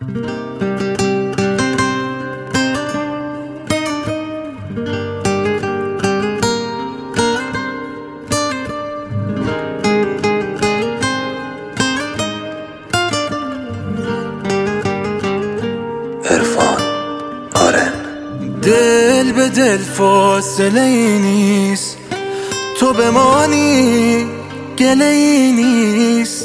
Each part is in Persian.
دل به دل فاصله ای نیست، تو بمانی گله ای نیست.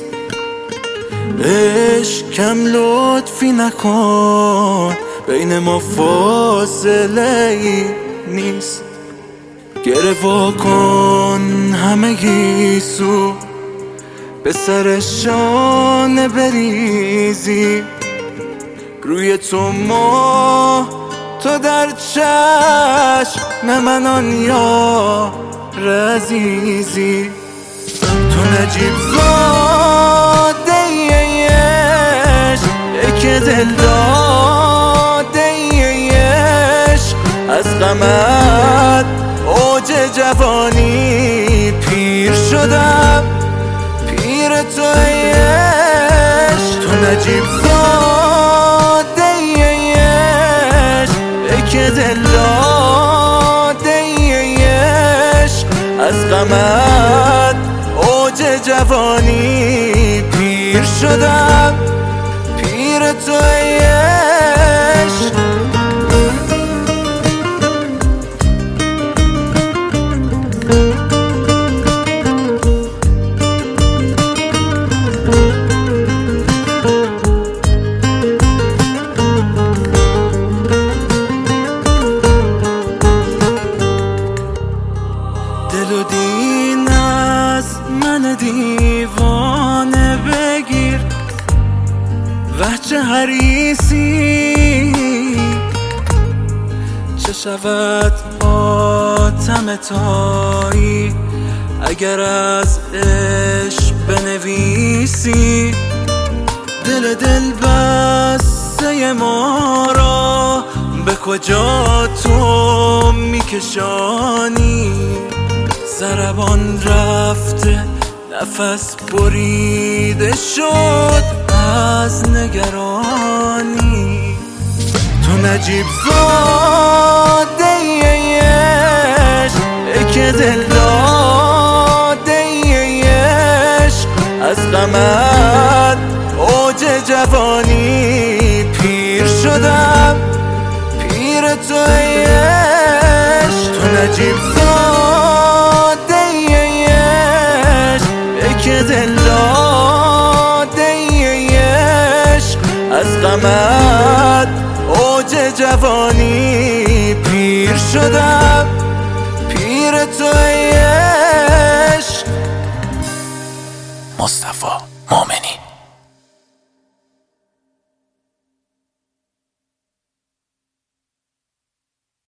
عشقم لطفی نکن، بین ما فاصله ای نیست. گره واکن همگی سو به سر شانه بریزی، روی تو ما تو در چشم من آن یار عزیزی. تو نجیب زاده عشق، یک دل داده عشق. از غمت اوج جوانی پیر شدم، پیر تو عشق. تو نجیب زاده که دل داده عشق. از غمت اوج جوانی پیر شدم، پیر تو عشق. دل و دین از من دیوانه بگیر، وحچه حریصی چه شود حاتم تایی اگر از عشق بنویسی. دل بسته ما را به کجا تو میکشانی؟ ضربان رفته نفس بریده شد از نگرانی. تو نجیب زاده عشق، که دل داده عشق. از غمت اوج جوانی پیر شدم، پیر تو عشق. تو نجیب زاده عشق، که دل داده عشق. از غمت اوج جوانی پیر شدم، پیر تو عشق. مصطفی